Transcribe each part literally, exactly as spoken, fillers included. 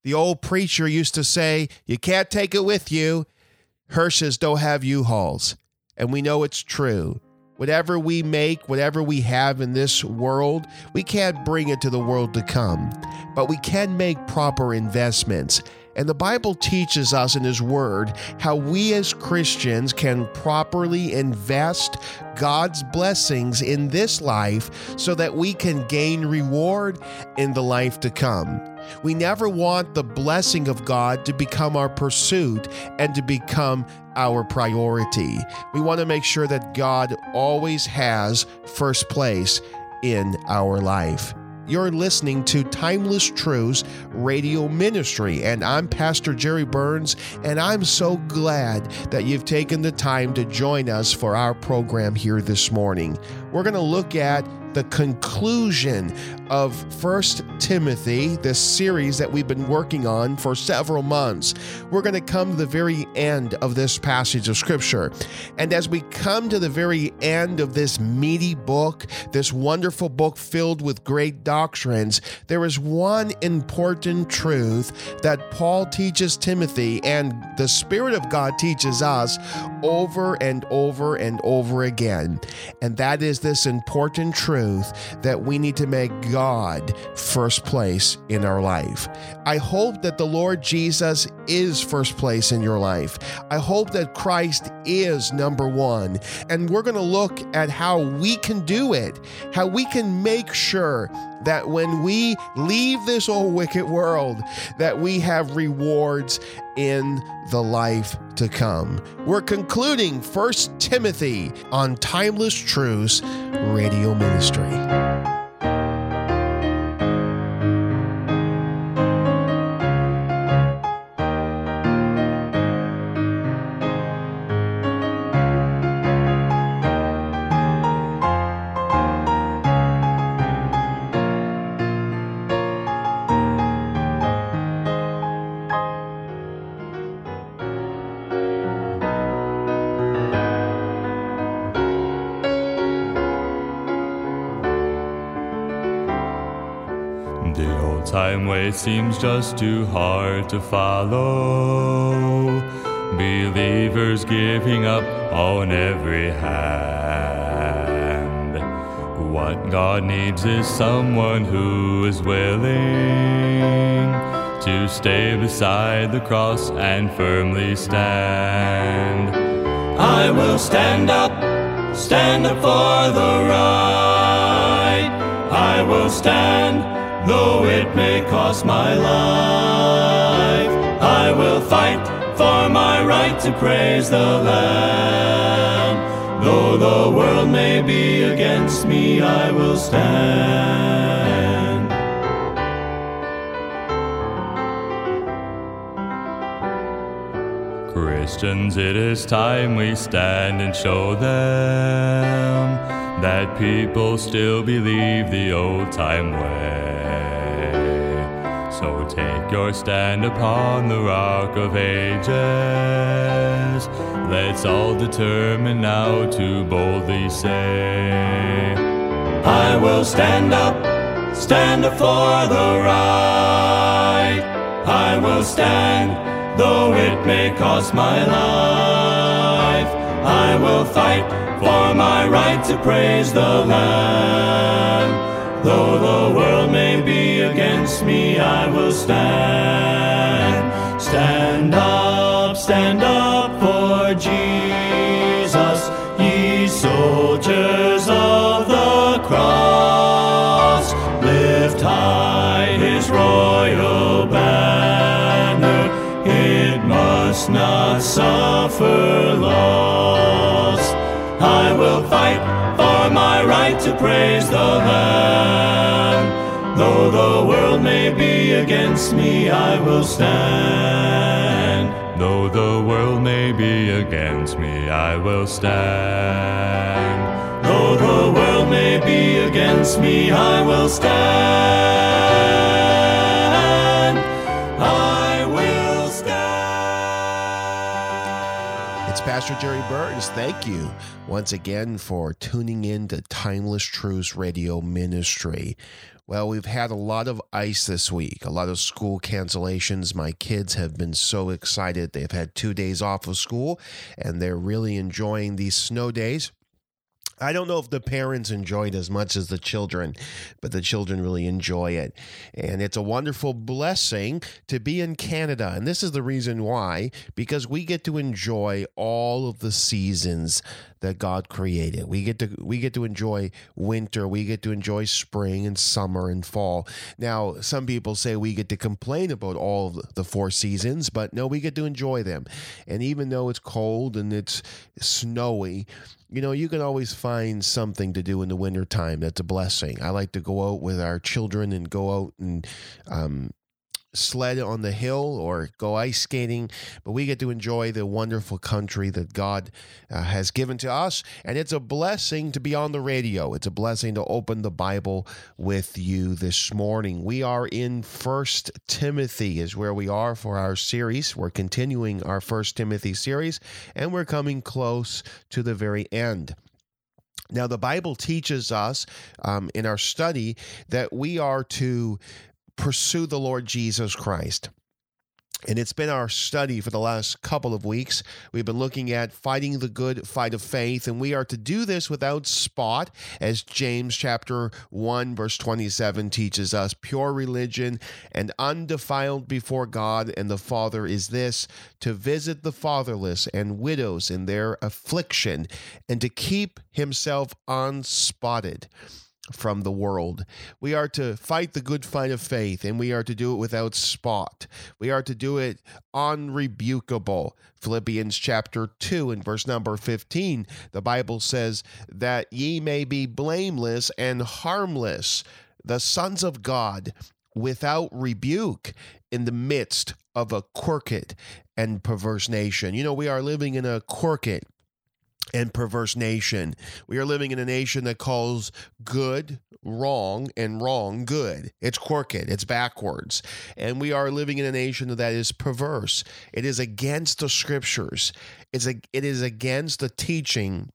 The old preacher used to say, you can't take it with you. Hearses don't have U-Hauls. And we know it's true. Whatever we make, whatever we have in this world, we can't bring it to the world to come. But we can make proper investments. And the Bible teaches us in His Word how we as Christians can properly invest God's blessings in this life so that we can gain reward in the life to come. We never want the blessing of God to become our pursuit and to become our priority. We want to make sure that God always has first place in our life. You're listening to Timeless Truths Radio Ministry, and I'm Pastor Jerry Burns, and I'm so glad that you've taken the time to join us for our program here this morning. We're going to look at the conclusion of First Timothy, this series that we've been working on for several months. We're going to come to the very end of this passage of Scripture. And as we come to the very end of this meaty book, this wonderful book filled with great doctrines, there is one important truth that Paul teaches Timothy and the Spirit of God teaches us over and over and over again. And that is this important truth that we need to make God first place in our life. I hope that the Lord Jesus is first place in your life. I hope that Christ is number one. And we're going to look at how we can do it, how we can make sure that when we leave this old wicked world, that we have rewards in the life to come. We're concluding First Timothy on Timeless Truths Radio Ministry. Time way seems just too hard to follow. Believers giving up on every hand. What God needs is someone who is willing to stay beside the cross and firmly stand. I will stand up, stand up for the right. I will stand, though it may cost my life. I will fight for my right to praise the Lamb. Though the world may be against me, I will stand. Christians, it is time we stand and show them that people still believe the old-time way. So take your stand upon the rock of ages. Let's all determine now to boldly say, I will stand up, stand up for the right. I will stand, though it may cost my life. I will fight for my right to praise the Lamb. Though the world may be against me, I will stand. Stand up, stand up for Jesus, ye soldiers of the cross. Lift high His royal banner, it must not suffer loss. I will fight for my right to praise the Lamb. Though the world may be against me, I will stand. Though the world may be against me, I will stand. Though the world may be against me, I will stand. I will stand. It's Pastor Jerry Burns. Thank you once again for tuning in to Timeless Truths Radio Ministry. Well, we've had a lot of ice this week, a lot of school cancellations. My kids have been so excited. They've had two days off of school, and they're really enjoying these snow days. I don't know if the parents enjoy it as much as the children, but the children really enjoy it. And it's a wonderful blessing to be in Canada. And this is the reason why, because we get to enjoy all of the seasons that God created. We get to we get to enjoy winter, we get to enjoy spring and summer and fall. Now, some people say we get to complain about all of the four seasons, but no, we get to enjoy them. And even though it's cold and it's snowy, you know, you can always find something to do in the wintertime that's a blessing. I like to go out with our children and go out and um, sled on the hill or go ice skating, but we get to enjoy the wonderful country that God uh, has given to us, and it's a blessing to be on the radio. It's a blessing to open the Bible with you this morning. We are in First Timothy is where we are for our series. We're continuing our First Timothy series, and we're coming close to the very end. Now, the Bible teaches us um, in our study that we are to pursue the Lord Jesus Christ. And it's been our study for the last couple of weeks. We've been looking at fighting the good fight of faith, and we are to do this without spot, as James chapter one, verse twenty-seven teaches us. Pure religion and undefiled before God and the Father is this, to visit the fatherless and widows in their affliction, and to keep himself unspotted from the world. We are to fight the good fight of faith, and we are to do it without spot. We are to do it unrebukable. Philippians chapter two and verse number fifteen, the Bible says that ye may be blameless and harmless, the sons of God, without rebuke in the midst of a crooked and perverse nation. You know, we are living in a crooked and perverse nation. We are living in a nation that calls good wrong and wrong good. It's crooked. It's backwards. And we are living in a nation that is perverse. It is against the scriptures. It's a, it is against the teaching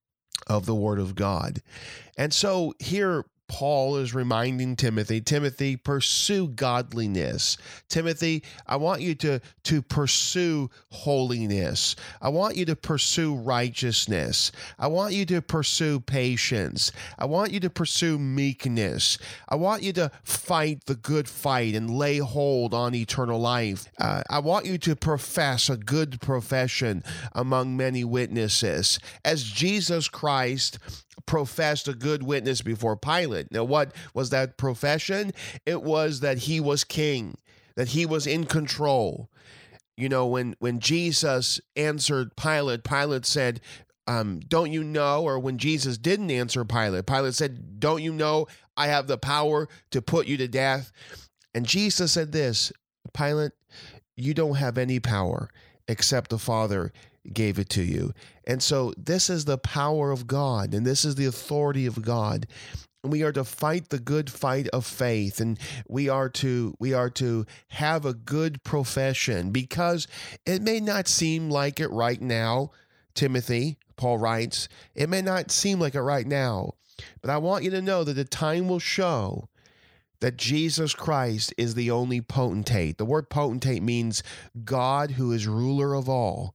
of the Word of God. And so here Paul is reminding Timothy, Timothy, pursue godliness. Timothy, I want you to, to pursue holiness. I want you to pursue righteousness. I want you to pursue patience. I want you to pursue meekness. I want you to fight the good fight and lay hold on eternal life. Uh, I want you to profess a good profession among many witnesses, as Jesus Christ professed a good witness before Pilate. Now, what was that profession? It was that he was king, that he was in control. You know, when, when Jesus answered Pilate, Pilate said, um, don't you know? Or when Jesus didn't answer Pilate, Pilate said, don't you know I have the power to put you to death? And Jesus said this, Pilate, you don't have any power except the Father gave it to you. And so this is the power of God, and this is the authority of God. And we are to fight the good fight of faith, and we are to we are to have a good profession, because it may not seem like it right now, Timothy, Paul writes, it may not seem like it right now, but I want you to know that the time will show that Jesus Christ is the only potentate. The word potentate means God who is ruler of all.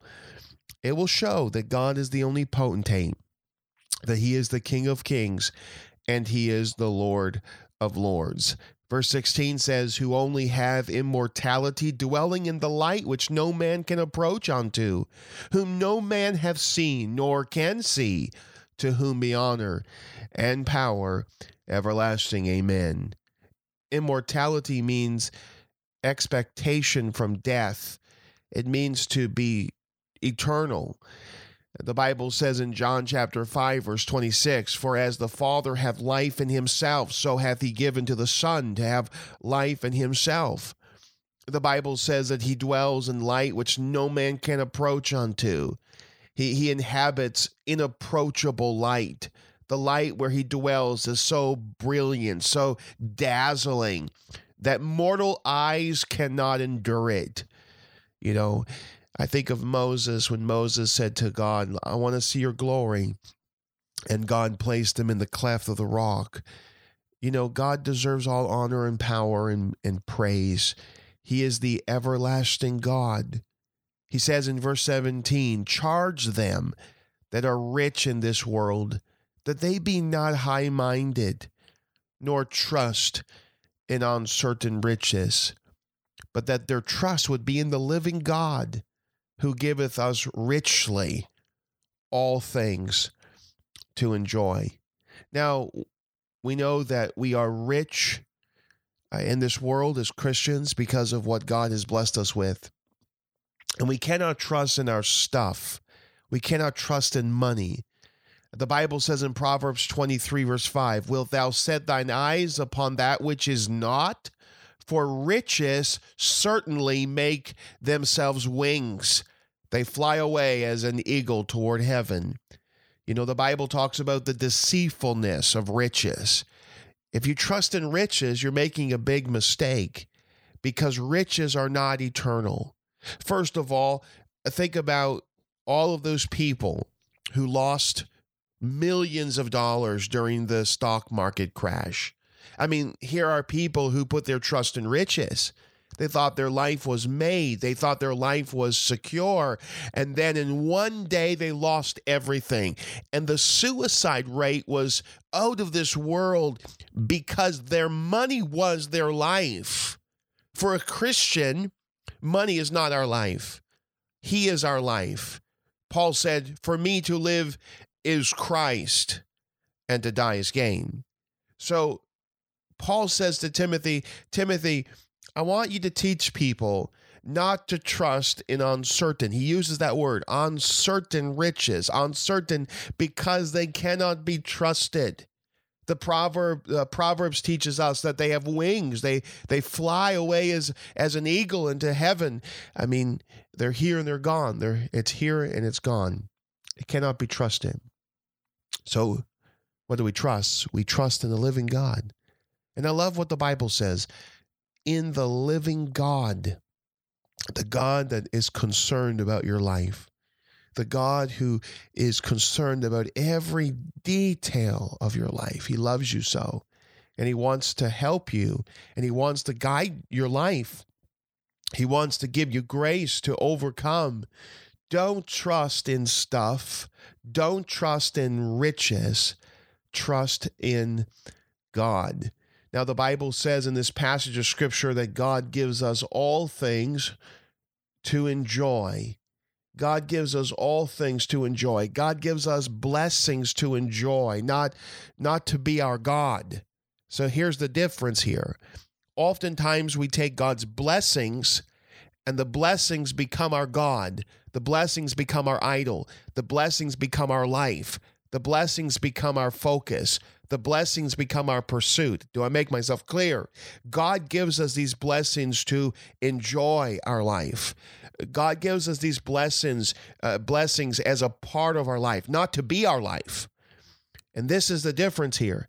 It will show that God is the only potentate, that he is the King of kings, and he is the Lord of lords. Verse sixteen says, who only have immortality, dwelling in the light which no man can approach unto, whom no man hath seen nor can see, to whom be honor and power everlasting. Amen. Immortality means expectation from death. It means to be eternal. The Bible says in John chapter five, verse twenty-six, for as the Father hath life in himself, so hath he given to the Son to have life in himself. The Bible says that he dwells in light which no man can approach unto. He, he inhabits inapproachable light. The light where he dwells is so brilliant, so dazzling, that mortal eyes cannot endure it. You know, I think of Moses, when Moses said to God, I want to see your glory. And God placed him in the cleft of the rock. You know, God deserves all honor and power and, and praise. He is the everlasting God. He says in verse seventeen, charge them that are rich in this world, that they be not high-minded, nor trust in uncertain riches, but that their trust would be in the living God, who giveth us richly all things to enjoy. Now, we know that we are rich uh, in this world as Christians because of what God has blessed us with. And we cannot trust in our stuff. We cannot trust in money. The Bible says in Proverbs twenty-three, verse five, wilt thou set thine eyes upon that which is not? For riches certainly make themselves wings. They fly away as an eagle toward heaven. You know, the Bible talks about the deceitfulness of riches. If you trust in riches, you're making a big mistake, because riches are not eternal. First of all, think about all of those people who lost millions of dollars during the stock market crash. I mean, here are people who put their trust in riches. They thought their life was made. They thought their life was secure. And then in one day, they lost everything. And the suicide rate was out of this world because their money was their life. For a Christian, money is not our life. He is our life. Paul said, for me to live is Christ, and to die is gain. So Paul says to Timothy, Timothy, I want you to teach people not to trust in uncertain. He uses that word, uncertain riches, uncertain because they cannot be trusted. The proverb, uh, Proverbs teaches us that they have wings. They they fly away as as an eagle into heaven. I mean, they're here and they're gone. They're it's here and it's gone. It cannot be trusted. So what do we trust? We trust in the living God. And I love what the Bible says. In the living God, the God that is concerned about your life, the God who is concerned about every detail of your life. He loves you so, and he wants to help you, and he wants to guide your life. He wants to give you grace to overcome. Don't trust in stuff. Don't trust in riches. Trust in God. Now, the Bible says in this passage of Scripture that God gives us all things to enjoy. God gives us all things to enjoy. God gives us blessings to enjoy, not, not to be our God. So here's the difference here. Oftentimes we take God's blessings and the blessings become our God. The blessings become our idol. The blessings become our life. The blessings become our focus. The blessings become our pursuit. Do I make myself clear? God gives us these blessings to enjoy our life. God gives us these blessings, uh, blessings as a part of our life, not to be our life. And this is the difference here.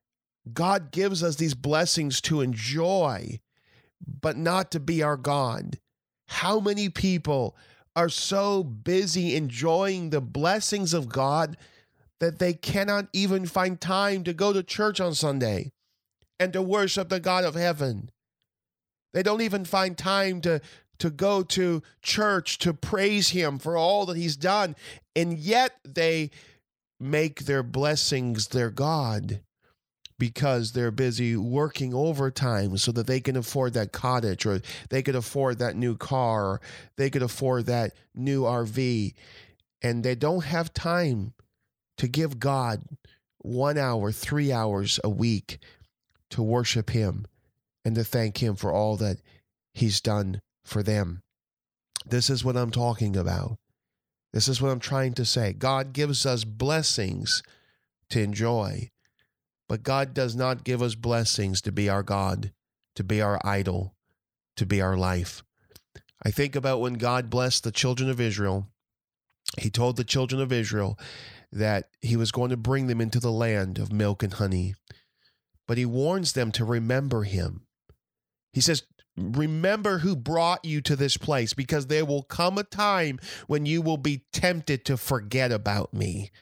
God gives us these blessings to enjoy, but not to be our God. How many people are so busy enjoying the blessings of God that they cannot even find time to go to church on Sunday and to worship the God of heaven? They don't even find time to, to go to church to praise him for all that he's done. And yet they make their blessings their God because they're busy working overtime so that they can afford that cottage, or they could afford that new car, or they could afford that new R V. And they don't have time to give God one hour, three hours a week to worship him and to thank him for all that he's done for them. This is what I'm talking about. This is what I'm trying to say. God gives us blessings to enjoy, but God does not give us blessings to be our God, to be our idol, to be our life. I think about when God blessed the children of Israel. He told the children of Israel that he was going to bring them into the land of milk and honey. But he warns them to remember him. He says, remember who brought you to this place, because there will come a time when you will be tempted to forget about me,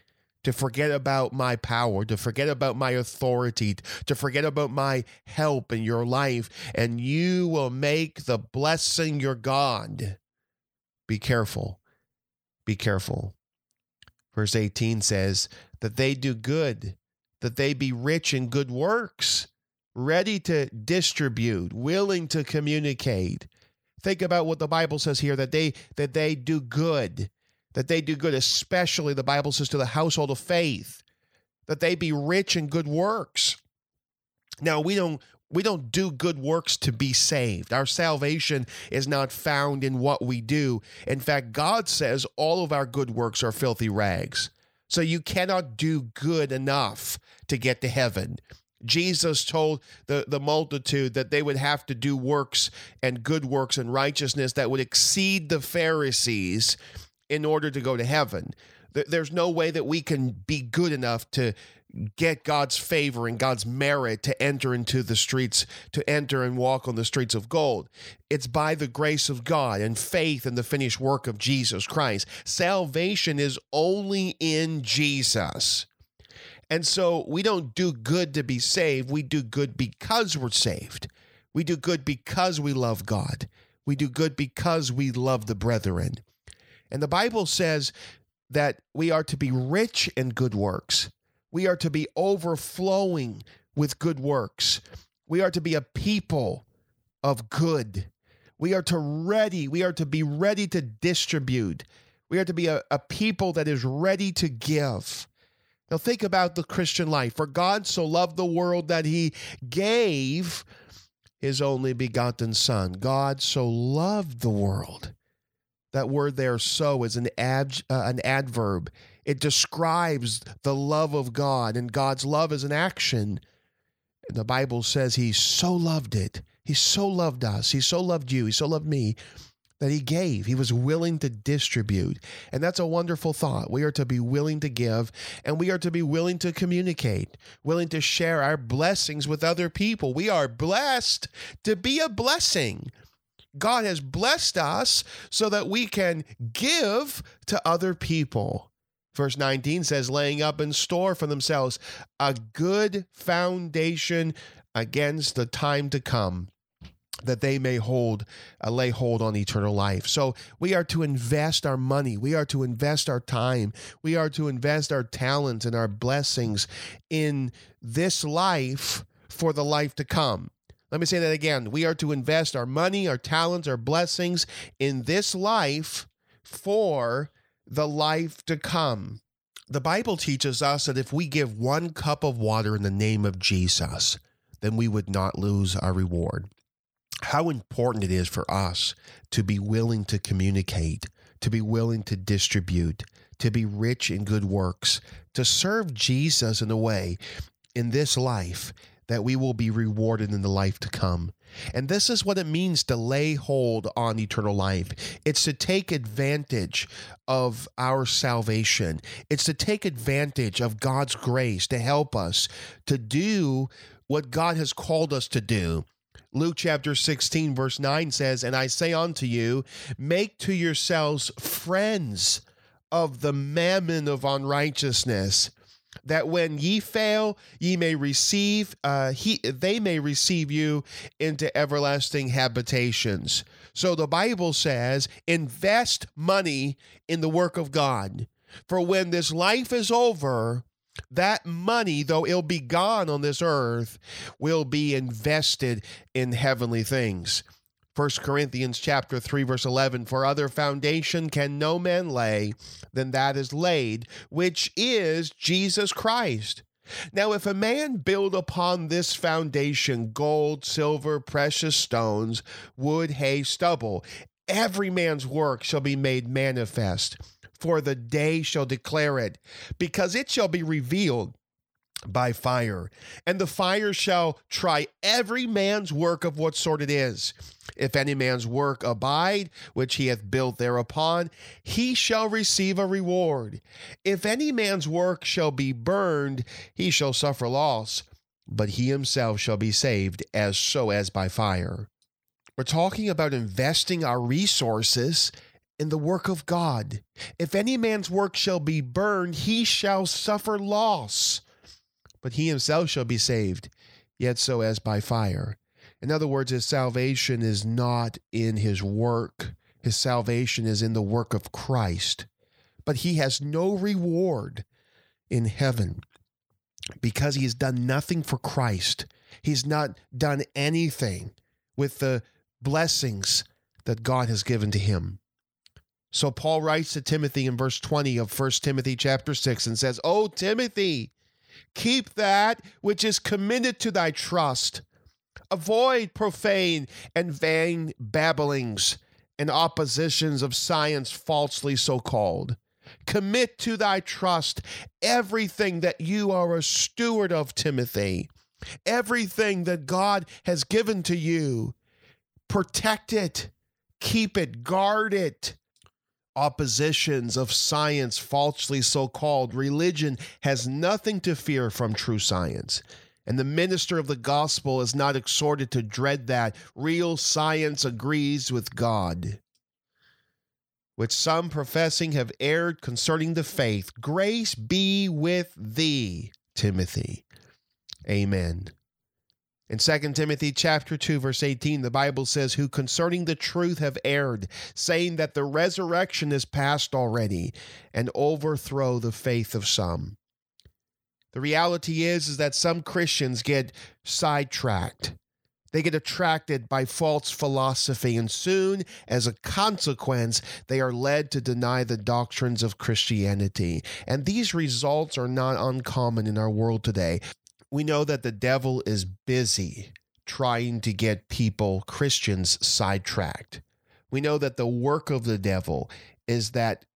to forget about my power, to forget about my authority, to forget about my help in your life, and you will make the blessing your God. Be careful. Be careful. Verse eighteen says that they do good, that they be rich in good works, ready to distribute, willing to communicate. Think about what the Bible says here, that they that they do good, that they do good, especially the Bible says to the household of faith, that they be rich in good works. Now, we don't we don't do good works to be saved. Our salvation is not found in what we do. In fact, God says all of our good works are filthy rags. So you cannot do good enough to get to heaven. Jesus told the, the multitude that they would have to do works and good works and righteousness that would exceed the Pharisees in order to go to heaven. There's no way that we can be good enough to get God's favor and God's merit to enter into the streets, to enter and walk on the streets of gold. It's by the grace of God and faith in the finished work of Jesus Christ. Salvation is only in Jesus. And so we don't do good to be saved. We do good because we're saved. We do good because we love God. We do good because we love the brethren. And the Bible says that we are to be rich in good works. We are to be overflowing with good works. We are to be a people of good. We are to ready. We are to be ready to distribute. We are to be a, a people that is ready to give. Now think about the Christian life. For God so loved the world that he gave his only begotten Son. God so loved the world. That word there, so, is an, ab, uh, an adverb. It describes the love of God, and God's love is an action. And the Bible says he so loved it. He so loved us. He so loved you. He so loved me that he gave. He was willing to distribute. And that's a wonderful thought. We are to be willing to give, and we are to be willing to communicate, willing to share our blessings with other people. We are blessed to be a blessing. God has blessed us so that we can give to other people. Verse nineteen says, laying up in store for themselves a good foundation against the time to come, that they may hold, uh, lay hold on eternal life. So we are to invest our money. We are to invest our time. We are to invest our talents and our blessings in this life for the life to come. Let me say that again. We are to invest our money, our talents, our blessings in this life for the life to come. The Bible teaches us that if we give one cup of water in the name of Jesus, then we would not lose our reward. How important it is for us to be willing to communicate, to be willing to distribute, to be rich in good works, to serve Jesus in a way in this life that we will be rewarded in the life to come. And this is what it means to lay hold on eternal life. It's to take advantage of our salvation. It's to take advantage of God's grace to help us to do what God has called us to do. Luke chapter sixteen, verse nine says, and I say unto you, make to yourselves friends of the mammon of unrighteousness, that when ye fail, ye may receive, uh, he, they may receive you into everlasting habitations. So the Bible says, invest money in the work of God. For when this life is over, that money, though it'll be gone on this earth, will be invested in heavenly things. First Corinthians chapter three, verse eleven, for other foundation can no man lay than that is laid, which is Jesus Christ. Now, if a man build upon this foundation gold, silver, precious stones, wood, hay, stubble, every man's work shall be made manifest, for the day shall declare it, because it shall be revealed by fire, and the fire shall try every man's work of what sort it is. If any man's work abide, which he hath built thereupon, he shall receive a reward. If any man's work shall be burned, he shall suffer loss, but he himself shall be saved, as so as by fire. We're talking about investing our resources in the work of God. If any man's work shall be burned, he shall suffer loss, but he himself shall be saved, yet so as by fire. In other words, his salvation is not in his work. His salvation is in the work of Christ. But he has no reward in heaven because he has done nothing for Christ. He's not done anything with the blessings that God has given to him. So Paul writes to Timothy in verse twenty of First Timothy chapter six and says, "O Timothy, keep that which is committed to thy trust. Avoid profane and vain babblings and oppositions of science falsely so called. Commit to thy trust everything that you are a steward of, Timothy. Everything that God has given to you. Protect it, keep it, guard it. Oppositions of science falsely so called. Religion has nothing to fear from true science. And the minister of the gospel is not exhorted to dread that. Real science agrees with God, which some professing have erred concerning the faith. Grace be with thee, Timothy." Amen. In Second Timothy chapter two, verse eighteen, the Bible says, "Who concerning the truth have erred, saying that the resurrection is past already, and overthrow the faith of some." The reality is, is that some Christians get sidetracked. They get attracted by false philosophy, and soon, as a consequence, they are led to deny the doctrines of Christianity. And these results are not uncommon in our world today. We know that the devil is busy trying to get people, Christians, sidetracked. We know that the work of the devil is that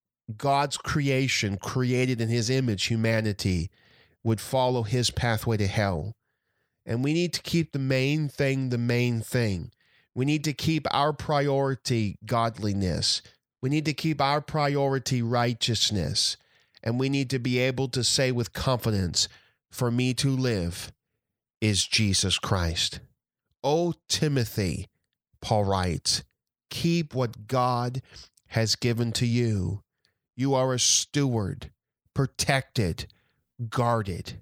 God's creation, created in his image, humanity, would follow his pathway to hell. And we need to keep the main thing the main thing. We need to keep our priority godliness. We need to keep our priority righteousness. And we need to be able to say with confidence, "For me to live is Jesus Christ." O Timothy, Paul writes, keep what God has given to you. You are a steward, protected, guarded,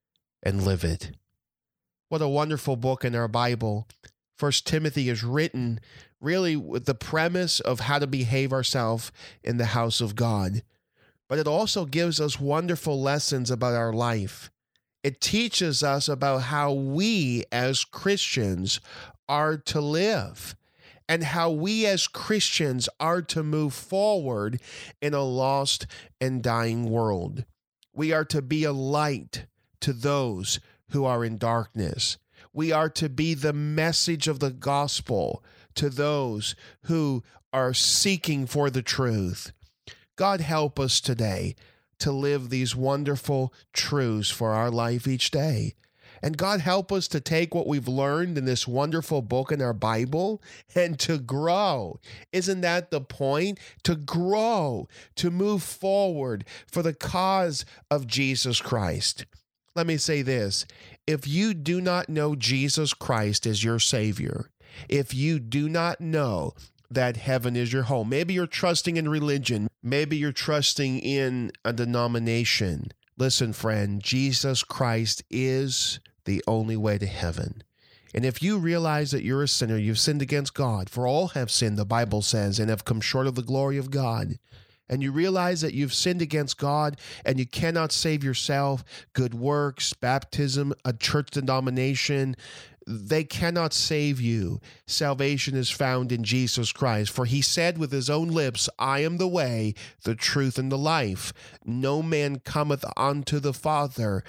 and live it. What a wonderful book in our Bible. First Timothy is written really with the premise of how to behave ourselves in the house of God. But it also gives us wonderful lessons about our life. It teaches us about how we as Christians are to live and how we as Christians are to move forward in a lost and dying world. We are to be a light to those who are in darkness. We are to be the message of the gospel to those who are seeking for the truth. God help us today to live these wonderful truths for our life each day. And God help us to take what we've learned in this wonderful book in our Bible and to grow. Isn't that the point? To grow, to move forward for the cause of Jesus Christ. Let me say this. If you do not know Jesus Christ as your Savior, if you do not know that heaven is your home, maybe you're trusting in religion, maybe you're trusting in a denomination. Listen, friend, Jesus Christ is the only way to heaven. And if you realize that you're a sinner, you've sinned against God, for all have sinned, the Bible says, and have come short of the glory of God, and you realize that you've sinned against God and you cannot save yourself, good works, baptism, a church denomination, they cannot save you. Salvation is found in Jesus Christ. For he said with his own lips, I am the way, the truth, and the life. No man cometh unto the Father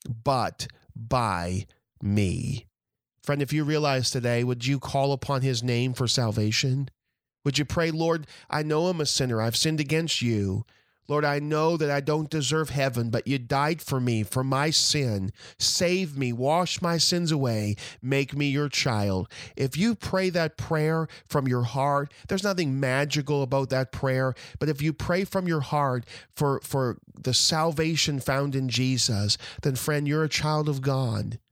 but by me. Friend, if you realize today, would you call upon his name for salvation? Would you pray, Lord, I know I'm a sinner. I've sinned against you. Lord, I know that I don't deserve heaven, but you died for me, for my sin. Save me, wash my sins away, make me your child. If you pray that prayer from your heart, there's nothing magical about that prayer, but if you pray from your heart for, for the salvation found in Jesus, then friend, you're a child of God.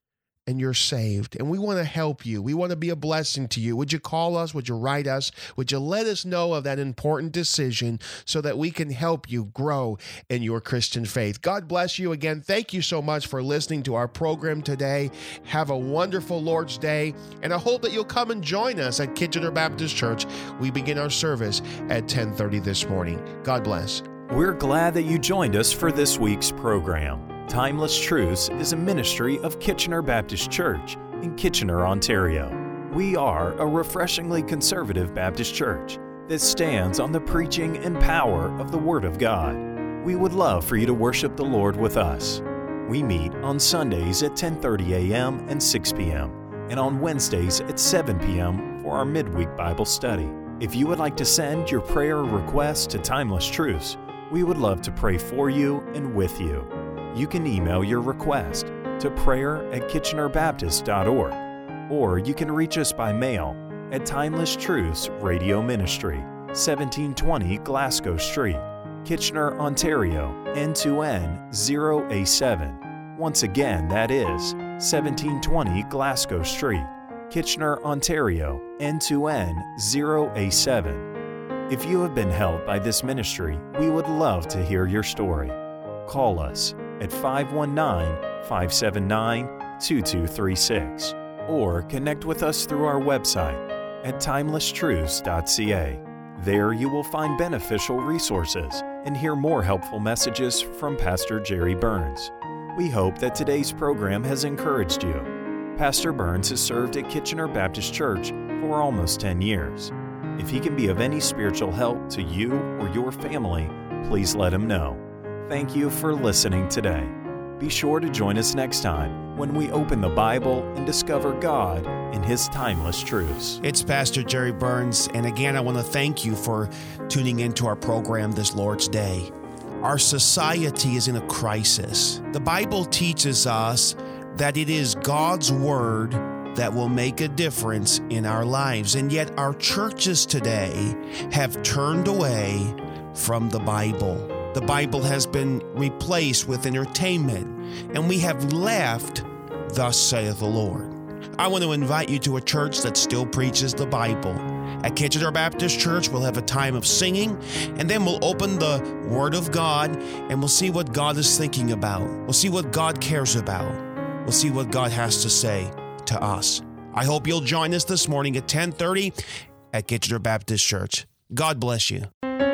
and you're saved. And we want to help you. We want to be a blessing to you. Would you call us? Would you write us? Would you let us know of that important decision so that we can help you grow in your Christian faith? God bless you again. Thank you so much for listening to our program today. Have a wonderful Lord's Day, and I hope that you'll come and join us at Kitchener Baptist Church. We begin our service at ten thirty this morning. God bless. We're glad that you joined us for this week's program. Timeless Truths is a ministry of Kitchener Baptist Church in Kitchener, Ontario. We are a refreshingly conservative Baptist church that stands on the preaching and power of the Word of God. We would love for you to worship the Lord with us. We meet on Sundays at ten thirty a.m. and six p.m. and on Wednesdays at seven p.m. for our midweek Bible study. If you would like to send your prayer request to Timeless Truths, we would love to pray for you and with you. You can email your request to prayer at kitchener baptist dot org, or you can reach us by mail at Timeless Truths Radio Ministry, seventeen twenty Glasgow Street, Kitchener, Ontario, N two N zero A seven. Once again, that is seventeen twenty Glasgow Street, Kitchener, Ontario, N two N zero A seven. If you have been helped by this ministry, we would love to hear your story. Call us at five one nine, five seven nine, two two three six or connect with us through our website at timeless truths dot c a. There you will find beneficial resources and hear more helpful messages from Pastor Jerry Burns. We hope that today's program has encouraged you. Pastor Burns has served at Kitchener Baptist Church for almost ten years. If he can be of any spiritual help to you or your family, please let him know. Thank you for listening today. Be sure to join us next time when we open the Bible and discover God in His timeless truths. It's Pastor Jerry Burns, and again, I want to thank you for tuning into our program this Lord's Day. Our society is in a crisis. The Bible teaches us that it is God's Word that will make a difference in our lives, and yet our churches today have turned away from the Bible. The Bible has been replaced with entertainment, and we have left, "Thus saith the Lord." I want to invite you to a church that still preaches the Bible. At Kitchener Baptist Church, we'll have a time of singing, and then we'll open the Word of God, and we'll see what God is thinking about. We'll see what God cares about. We'll see what God has to say to us. I hope you'll join us this morning at ten thirty at Kitchener Baptist Church. God bless you.